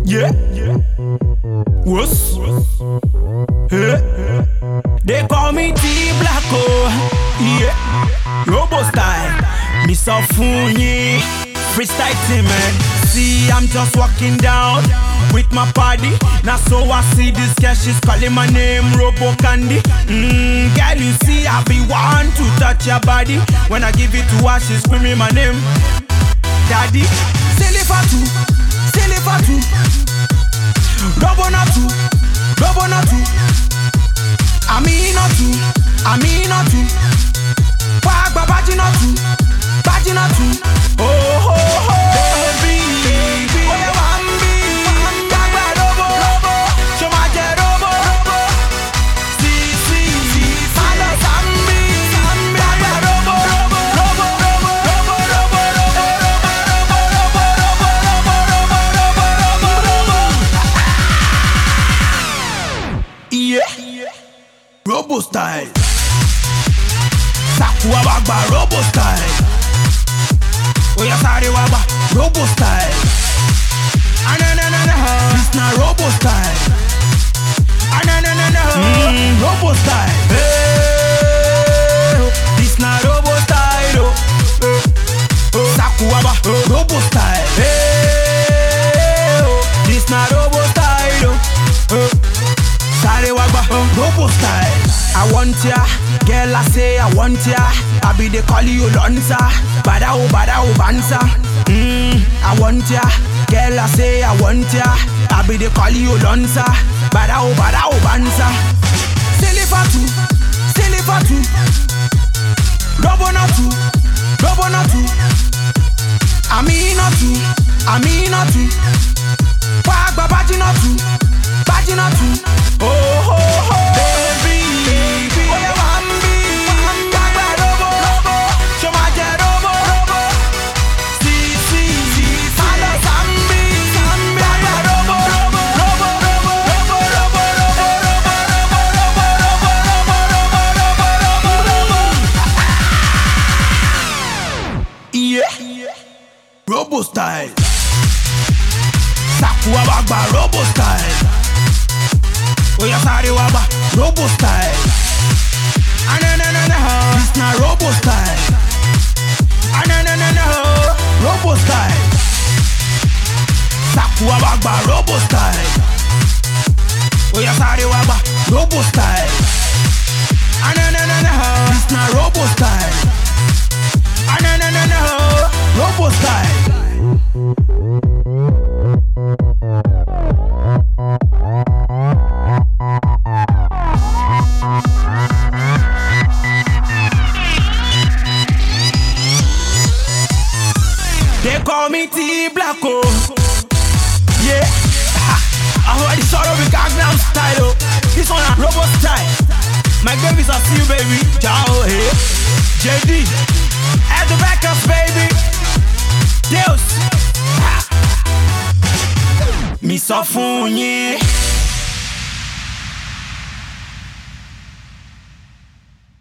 Yeah. What's? Hey. They call me T-Black, oh. Yeah. Robo style. Me so funny. Freestyle team, man. See, I'm just walking down with my party. Now so I see this girl, she's calling my name, Robo Candy. Girl, you see, I be one to touch your body. When I give it to her, she's screaming my name, Daddy. Silly Fatu, Silly Fatu. Robo Natu, Robo Natu. Aminatu, Aminatu. Wagba Bajinatu, Bajinatu. Oh, oh, oh, baby. Oh, yeah, Wambi. Wagba Robo, Robo. Shomaje Robo, Robo. Si, si, si. Malo Sambi, Sambi. Wagba Robo, Robo, Robo, Robo, Robo, Robo, Robo, Robo, Robo, Robo, Robo, Robo, Robo, Robo. Yeah. Robo style. Sakua Wagba Robo style. Oya sare waba, Robo style. This na Robo style. Robo style. Hey, this na Robo style. Saku waba, Robo style. Hey, this na Robo style. Sare waba, Robo style. I want ya, girl I say I want ya. I be the call you Lonza, bada oh banza. I want ya, girl I say I want ya. I be the call you Lonza, bada oh banza. Silly Fatu, Silly Fatu. Robo Natu, Robo Natu. Aminatu, Aminatu. Wagba Bajinatu, Bajinatu. Oh, oh, oh, baby. Oh, yeah, Wambi. Wagba Robo, Robo. Shomaje Robo, Robo. Si, si, si. Malo Sambi, Sambi. Wagba Robo, Robo, Robo, Robo, Robo, Robo, Robo, Robo, Robo, Robo, Robo, Robo, Robo, Robo, Robo. Yeah. Robo style. Sakua Wagba Robo style. Oya sare waba, Robo style. This na Robo style. Robo style. Sakua Wagba Robo style. Oya sare waba, Robo style. This na Robo style. Robo style. They call me T-Black, oh. Yeah. I heard the sort of a Gangnam style, oh. This one a Robo style. My babies are see you, baby. Ciao, hey. JD. At the backup, baby. Deus. Me so funny.